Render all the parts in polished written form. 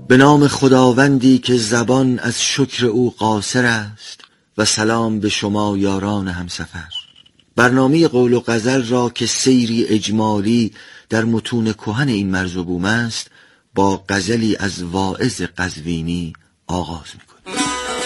به نام خداوندی که زبان از شکر او قاصر است و سلام به شما یاران همسفر. برنامه قول و غزل را که سیری اجمالی در متون کهن این مرز و بوم است با غزلی از واعظ قزوینی آغاز می‌کنیم.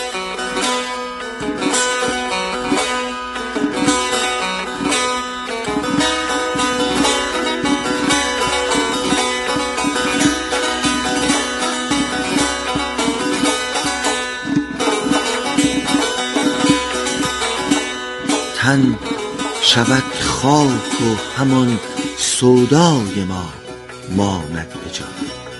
تن شود خاک و همان سودای ما ماند به جا.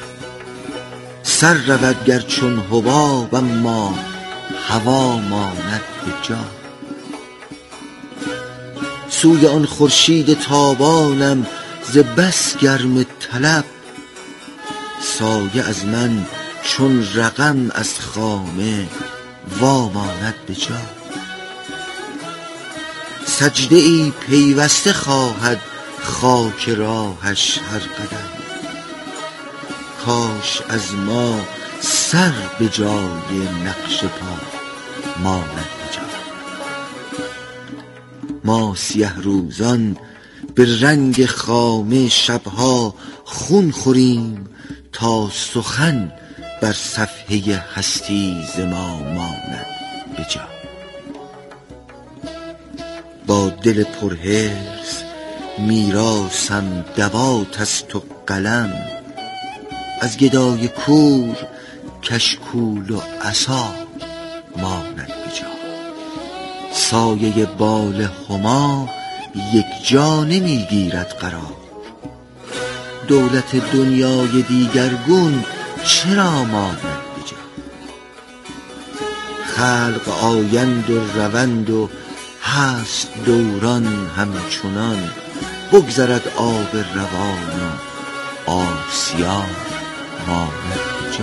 سر رود گر چون حباب اما هوا ماند به جا. سوی آن خورشید تابانم ز بس گرم طلب، سایه از من چون رقم از خامه وا ماند به جا. سجده ای پیوسته خواهد خاک راهش هر قدم، کاش از ما سر به جای نقش پا ماند به جا. ما سیه روزان به رنگ خامه شبها خون خوریم تا سخن بر صفحه هستی ز ما ماند به جا. با دل پرحرص میراثم دوات است و قلم، از گدای کور کشکول و عصا ماند به جا. سایه بال هما یک جا نمیگیرد قرار، دولت دنیای دیگرگون چرا ماند به جا. خلق آیند و روند و هست دوران همچنان، بگذرد آب روان و آسیا ماند به جا.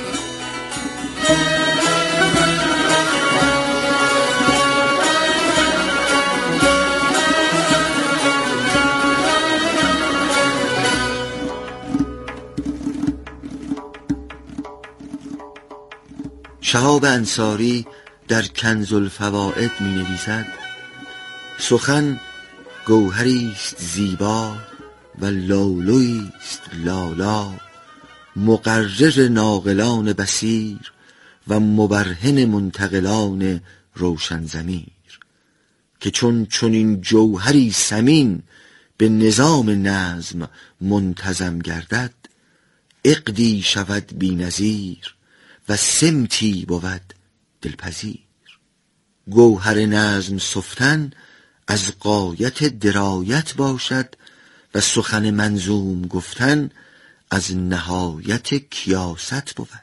شهاب انصاری در کنز الفوائد می نویسد: سخن گوهری است زیبا و لؤلؤی است لالا، مقرر ناقلان بصیر و مبرهن منتقلان روشن ضمیر، که چون چنین جوهری ثمین به نظام نظم منتظم گردد، عقدی شود بی‌نظیر و سمتی بود دلپذیر. گوهر نظم سفتن از غایت درایت باشد و سخن منظوم گفتن از نهایت کیاست بود.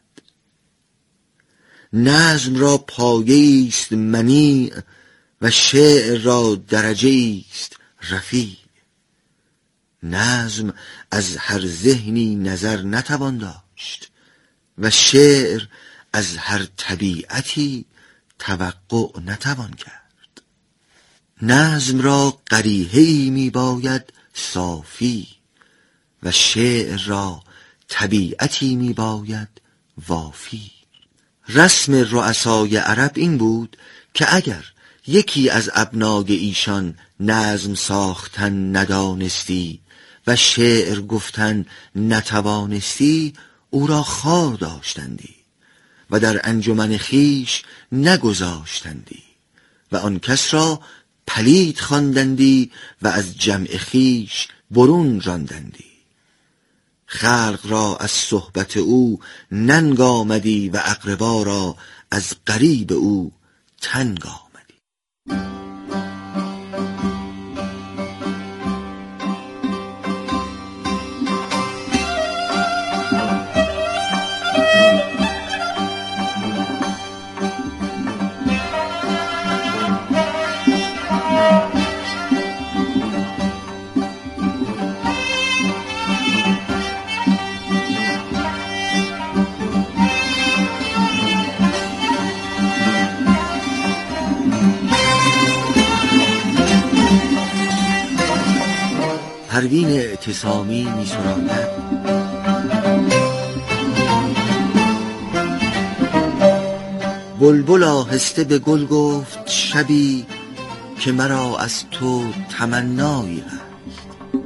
نظم را پایه است منیع و شعر را درجه است رفیع. نظم از هر ذهنی نظر نتوان داشت و شعر از هر طبیعتی توقع نتوان کرد. نظم را قریحه‌ای می باید صافی و شعر را طبیعتی می باید وافی. رسم رؤسای عرب این بود که اگر یکی از ابنای ایشان نظم ساختن ندانستی و شعر گفتن نتوانستی، او را خوار داشتندی و در انجمن خویش نگذاشتندی و آن کس را پلید خواندندی و از جمع خویش برون راندندی. خلق را از صحبت او ننگ آمدی و اقربا را از قریب او تنگ آمدی. پروین اعتصامی می سراید: بلبل آهسته به گل گفت شبی که مرا از تو تمنایی هست.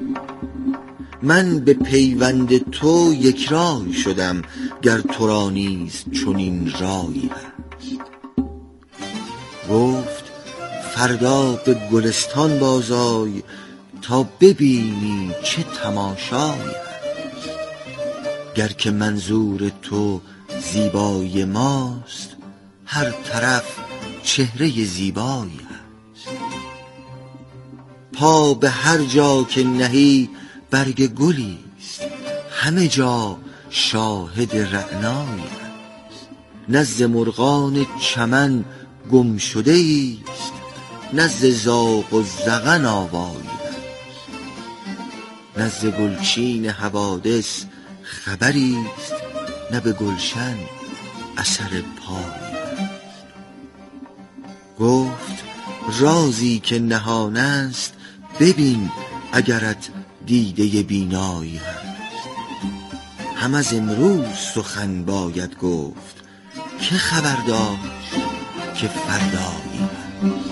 من به پیوند تو یک رای شدم، گر تو را نیز چنین رایی هست. گفت فردا به گلستان بازآی، تا ببینی چه تماشایی هست. گر که منظور تو زیبایی ماست، هر طرف چهره زیبایی هست. پا به هر جا که نهی برگ گلیست، همه جا شاهد رعنایی هست. نزد مرغان چمن گم شده ایست، نزد زاغ و زغن آوایی هست. نزد گلچین حوادث خبریست، نه به گلشن اثر پایی هست. گفت رازی که نهان است ببین، اگرت دیده بینایی هست. هم از امروز سخن باید گفت، که خبر داشت که فردایی هست.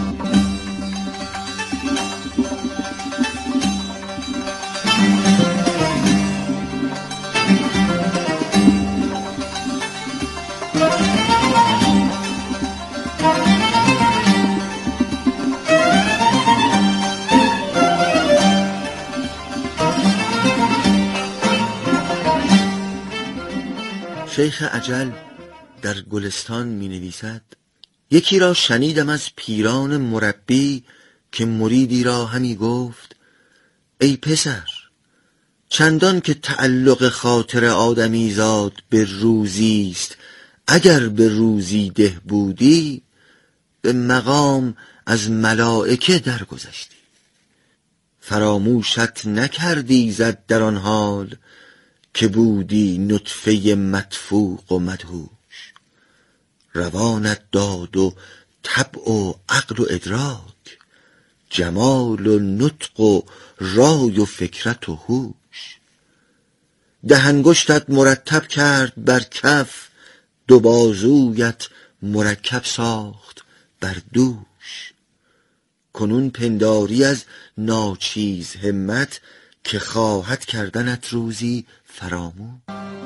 شیخ اجل در گلستان می نویسد: یکی را شنیدم از پیران مربی که مریدی را همی گفت ای پسر، چندان که تعلق خاطر آدمی زاد به روزی است، اگر به روزی ده بودی به مقام از ملائکه درگذشتی. فراموشت نکردی زد در آن حال، که بودی نطفه مدفوق و مدهوش. روانت داد و طبع و عقل و ادراک، جمال و نطق و رای و فکرت و هوش. دهنگشتت مرتب کرد بر کف، دو بازویت مرکب ساخت بر دوش. کنون پنداری از ناچیز همت، که خواهد کردنت روزی فراموش.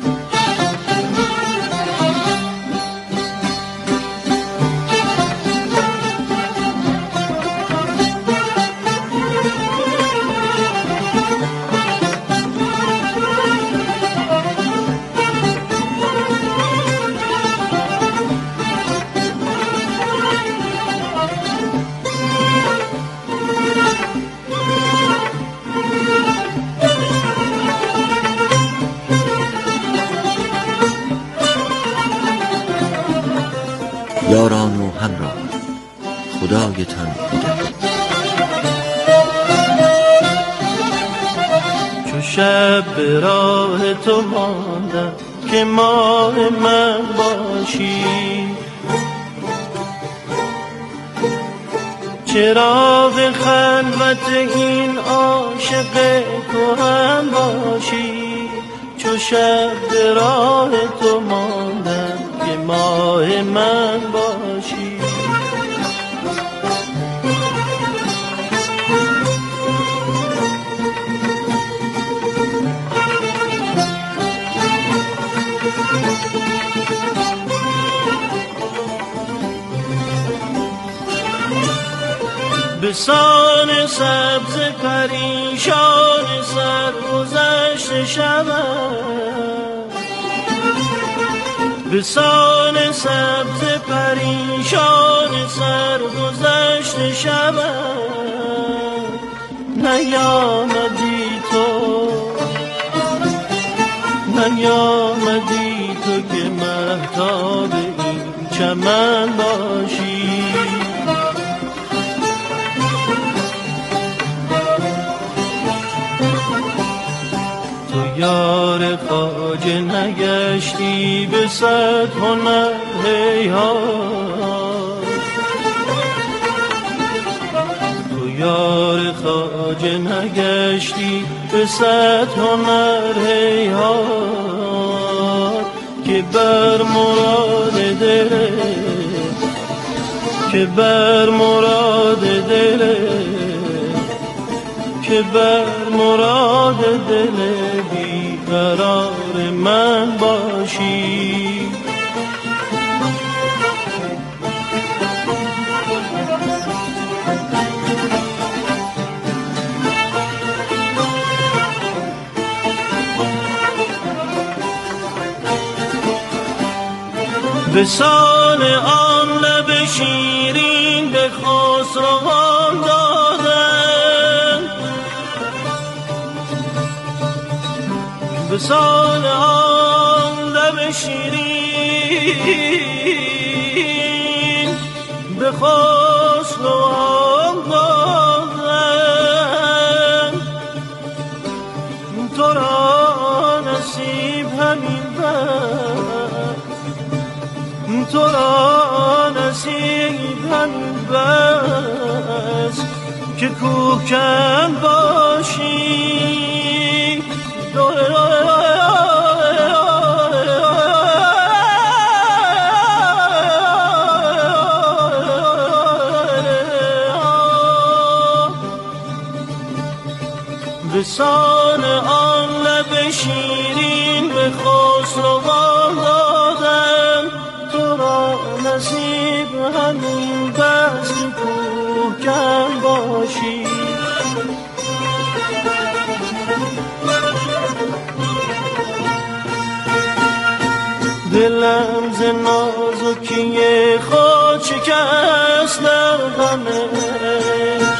یاران و همراهان، خدایتان نگهدار. چو شب به راه تو ماندم که ماه من باشی، چراغ خلوت این عاشق کهن باشی. چو شب به راه تو ماندم که ماه من باشی. به سان سبز پریشان سرگذشت شبم، به سان سبز پریشان سرگذشت شبم. نیامدی تو که مهتاب این چمن باشی. یار خواجه نگشتی به صد هنر هیهات، تو یار خواجه نگشتی به صد هنر هیهات، که بر مراد دل که بر مراد دل بیقرار من باشی. به سال آن لب شیرین به خسروان دادن، به سال آن لب شیرین به خسروان دادن. تو را نصیب همین تو را نصیب همین بس که کوهکن باشی. به سان آن لب شیرین به خسروان دادن، تو را نصیب همین بس که کوهکن باشی. دلم ز نازکی خود شکست در غمش،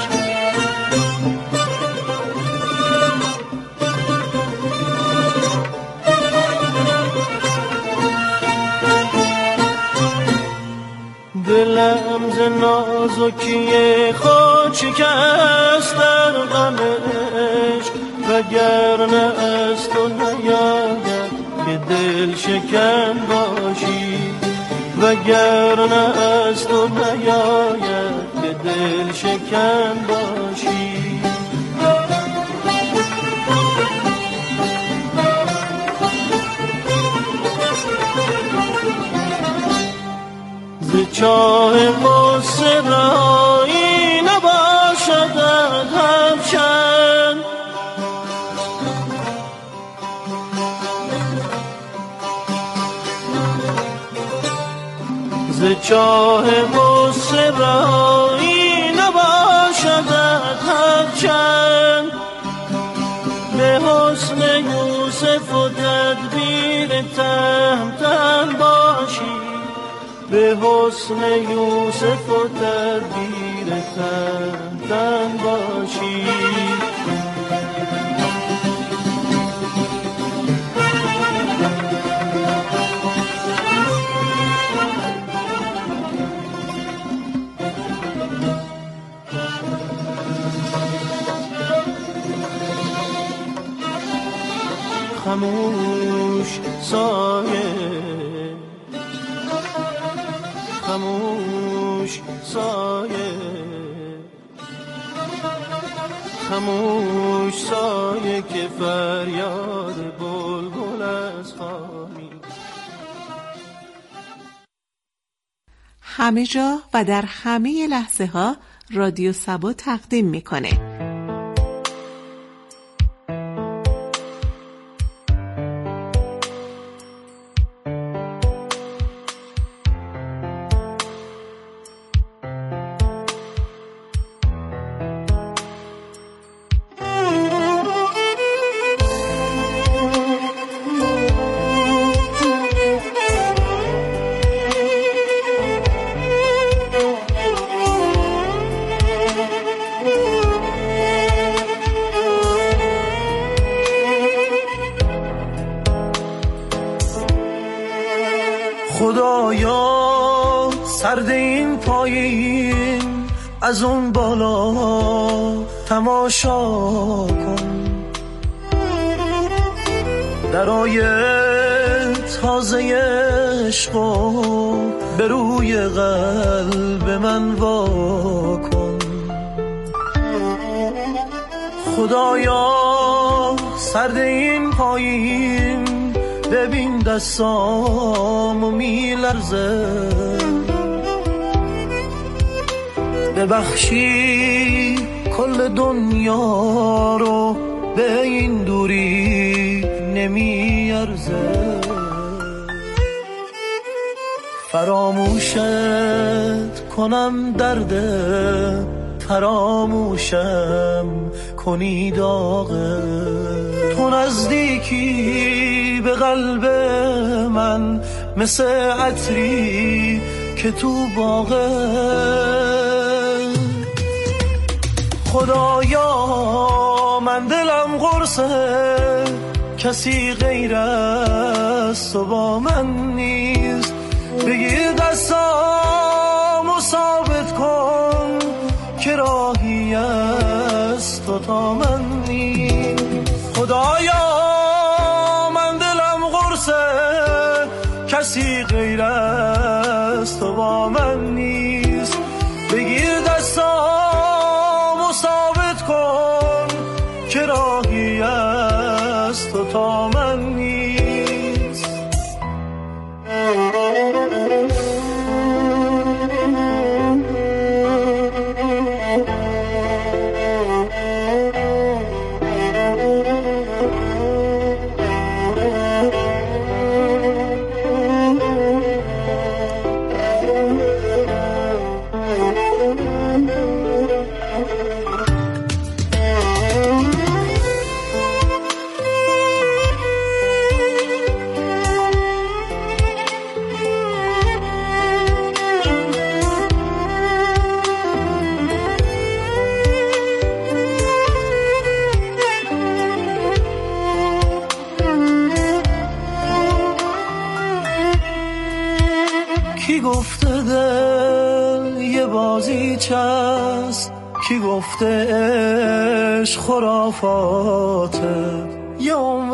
دلم ز نازکی خود شکست در غمش، وگرنه از تو نیاید که دل شکن باشی، وگرنه از تو نیاید که دل شکن باشی. ز چاه غصه رهایی نباشد همچن، ز چاه غصه رهایی نباشد همچن. به حسن یوسف و تدبیر تهمتن باشی، به حسن یوسف و تدبیر تهمتن باشی. خموش سایه، خموش سایه، خموش سایه که فریاد بلبل از خامی. همه جا و در همه لحظه ها رادیو سبا تقدیم میکنه. خدایا سرد این پایین از اون بالا تماشا کن، درای تازه عشقو به روی قلب من وا کن. خدایا سرد این پایین ببین دستامو میلرزه، ببخشی کل دنیا رو به این دوری نمیارزه. فراموشت کنم درده، فراموشم کنی داغه. تو نزدیکی به قلب من مثل عطری که تو باغه. خدایا من دلم قرصه، کسی غیر از تو با من نیست. بگیر دستامو ثابت کن که راهی از تو تا من نیست. خدایا من دلم قرصه، کسی غیر از تو با من نیست. بگیر دستامو ثابت کن که راهی از تو تا من نیست. کی گفته دل یه بازیچه است، کی گفته عشق خرافاته. یه عمر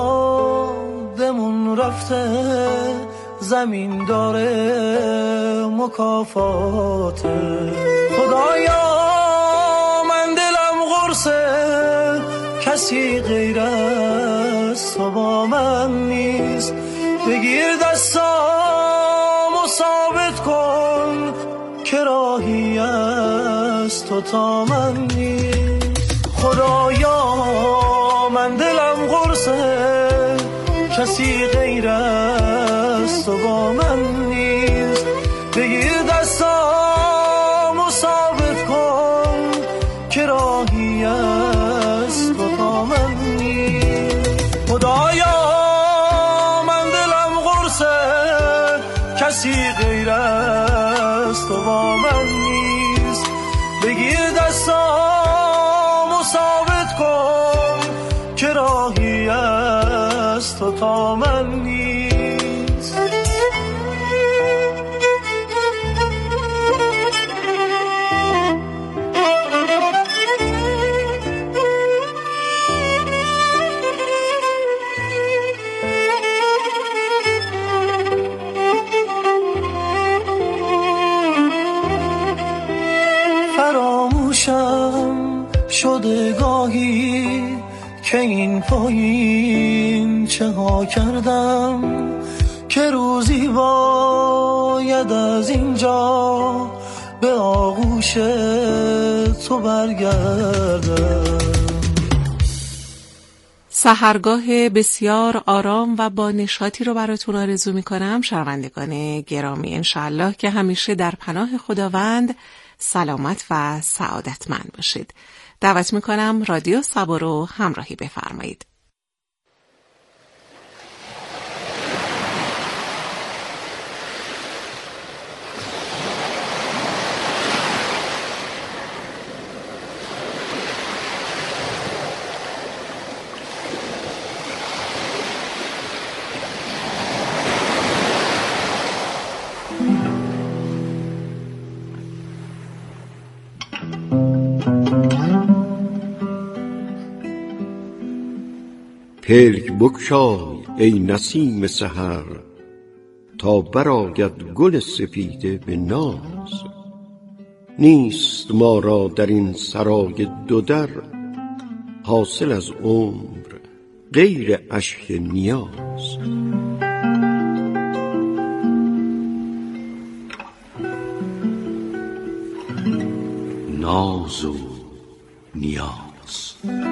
یادمون رفته، زمین داره مکافاته. خدایا من دلم قرصه، کسی غیر از تو با من نیست. بگیر دستامو ثابت کن که راهی از تو تا من نیست. خدایا من دلم قرصه، کسی غیر از تو با من نیست. بگیر دستامو ثابت کن که راهی از تو تا من نیست. خدایا من دلم قرصه، کسی غیر از تو با من نیست. بگیر دستامو ثابت کن که راهی از تو تا من نیست. فراموشم شده گاهی که این پایین چه ها کردم، که روزی باید از اینجا به آغوش تو برگردم. سحرگاه بسیار آرام و با نشاطی رو براتون آرزو میکنم شنوندگان گرامی. انشالله که همیشه در پناه خداوند سلامت و سعادتمند باشید. دعوت میکنم رادیو سبا رو همراهی بفرمایید. پلک بگشای ای نسیم سحر، تا برآید گل سپیده به ناز. نیست ما را در این سرای دو در، حاصل از عمر غیر اشک نیاز. ناز و نیاز.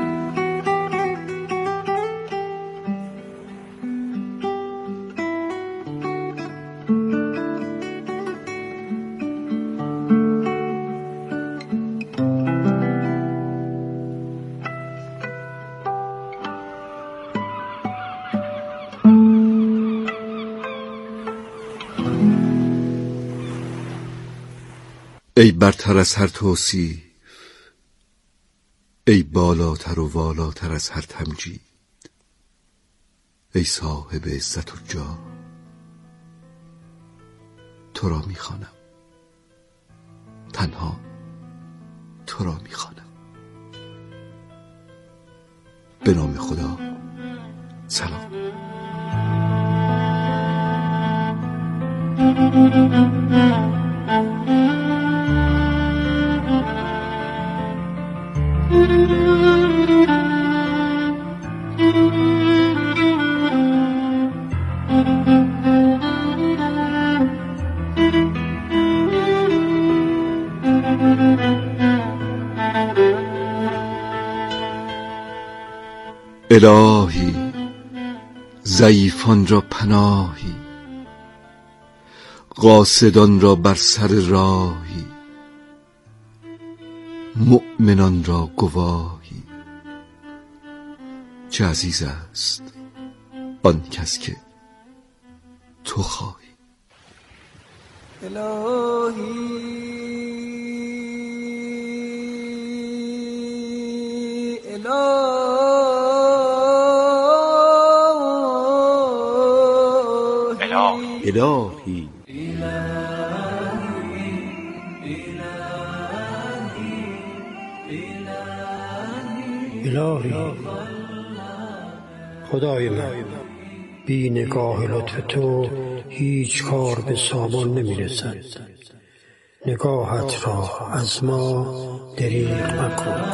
ای برتر از هر توصیف، ای بالاتر و والاتر از هر تمجید، ای صاحب عزت و جاه، تو را میخوانم، تنها تو را میخوانم. به نام خدا، سلام. الهی ضعیفان را پناهی، قاصدان را بر سر راهی، مؤمنان را گواهی. چه عزیز است آن کس که تو خواهی. الهی الهی خدای من، بی نگاه لطف تو هیچ کار به سامان نمیرسد. نگاهت را از ما دریغ مکن.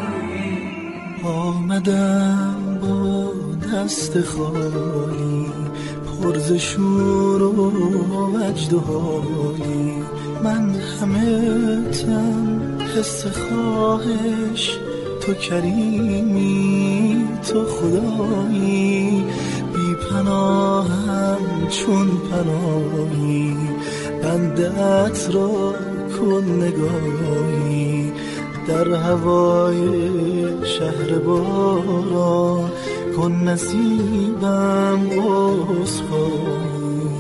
آمدم با دست خالی، پر ز شور و وجد و حالی. من همه تن حس خواهش، تو کریمی تو خدایی. بی پناهم چون پناهی، بنده‌ات را کن نگاهی. در هوای شهر باران کن نصیبم عذرخواهی.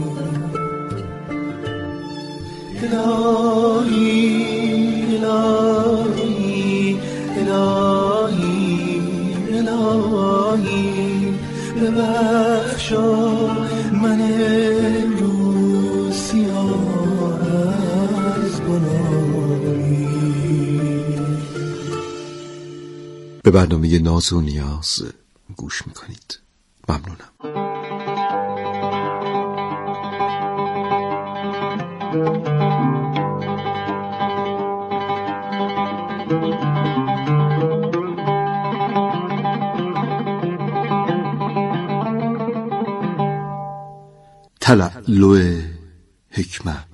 الهی الهی الهی الهی ببخشا من امروز سیاه از گناهی. به برنامه ناز و نیاز گوش میکنید. ممنونم. تلألؤ حکمت.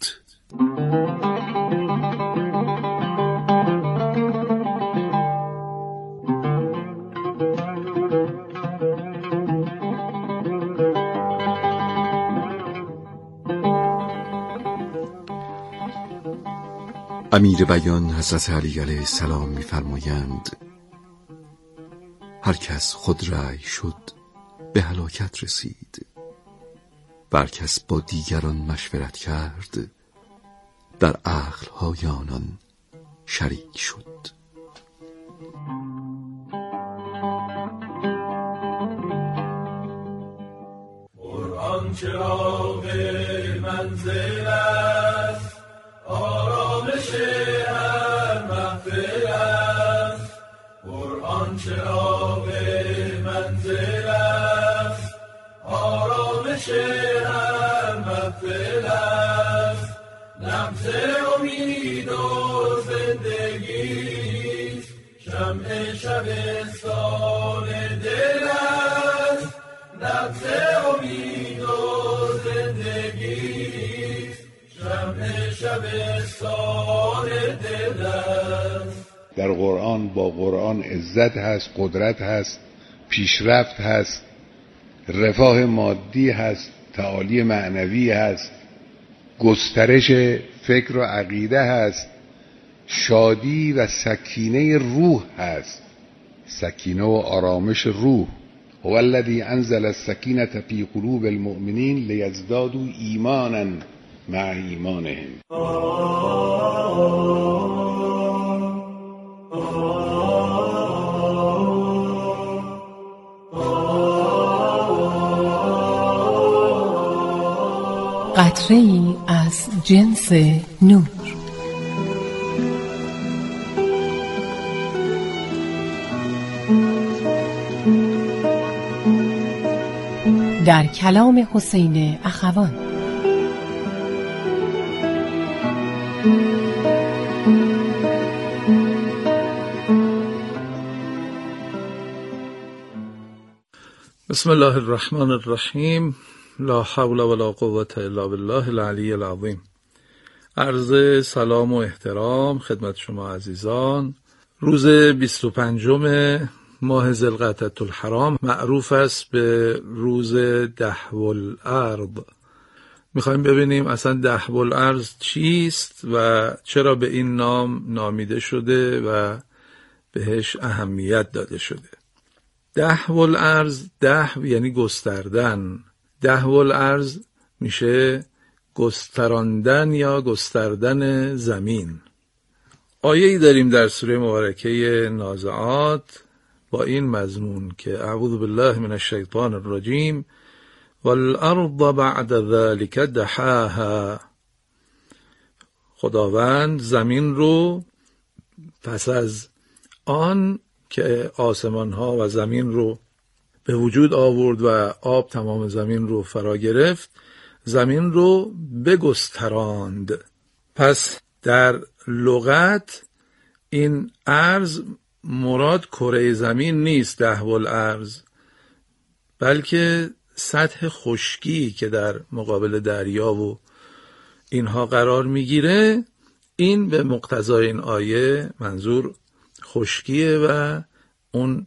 امیر بیان حضرت علی علیه السلام می‌فرمایند هر کس خود رأی شد به هلاکت رسید و هر کس با دیگران مشورت کرد در عقل‌های آنان شریک شد. قرآن چراغ منزل است، آرامش هر محفل است. قرآن چراغ منزل است، آرامش هر محفل است. لمس امید و زندگی، شمع شبستان دل است. لمس امید و زندگی، شمع شبستان دل است. در قرآن با قرآن عزت هست، قدرت هست، پیشرفت هست، رفاه مادی هست، تعالی معنوی هست، گسترش فکر و عقیده هست، شادی و سکینه روح هست، سکینه و آرامش روح. هو الذی انزل السکینة فی قلوب المؤمنین لیزدادوا ایمانا مع ایمانهم. قطره‌ای از جنس نور. در کلام حسین اخوان. بسم الله الرحمن الرحیم. لا حول ولا قوة الا بالله العلی العظیم. عرض سلام و احترام خدمت شما عزیزان. روز 25 ماه ذوالقعدة الحرام معروف است به روز دهو الارض. میخوایم ببینیم اصلا دهو الارض چیست و چرا به این نام نامیده شده و بهش اهمیت داده شده. دهو الارض، دهو یعنی گستردن، دهو الارض میشه گستراندن یا گستردن زمین. آیه‌ای داریم در سوره مبارکه نازعات با این مضمون که اعوذ بالله من الشیطان الرجیم والارض بعد ذلك دحاها. خداوند زمین رو پس از آن که آسمان ها و زمین رو به وجود آورد و آب تمام زمین رو فرا گرفت، زمین رو بگستراند. پس در لغت این ارض مراد کره زمین نیست، دهو الارض، بلکه سطح خشکی که در مقابل دریا و اینها قرار میگیره. این به مقتضای این آیه منظور خشکیه و اون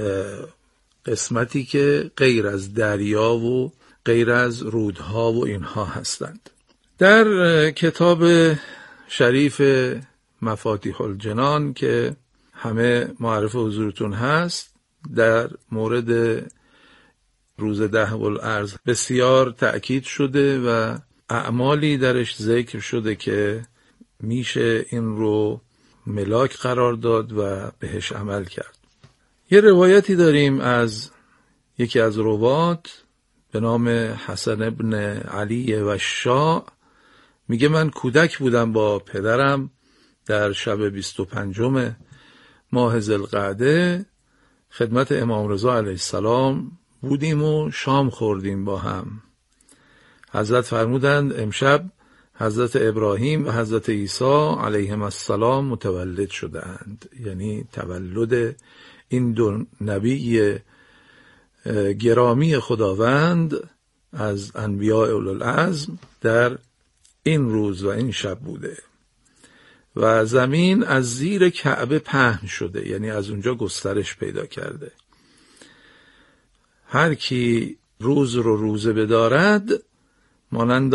قسمتی که غیر از دریا و غیر از رودها و اینها هستند. در کتاب شریف مفاتیح الجنان که همه معرف حضورتون هست، در مورد روز دهو الارض بسیار تأکید شده و اعمالی درش ذکر شده که میشه این رو ملاک قرار داد و بهش عمل کرد. یه روایتی داریم از یکی از روات به نام حسن ابن علی وشاء. میگه من کودک بودم با پدرم در شب 25 ماه ذوالقعده خدمت امام رضا علیه السلام بودیم و شام خوردیم با هم. حضرت فرمودند امشب حضرت ابراهیم و حضرت عیسی علیهم السلام متولد شدند، یعنی تولد این دو نبی گرامی خداوند از انبیاء اولوالعزم در این روز و این شب بوده و زمین از زیر کعبه پهن شده، یعنی از اونجا گسترش پیدا کرده. هر کی روز رو روزه بدارد مانند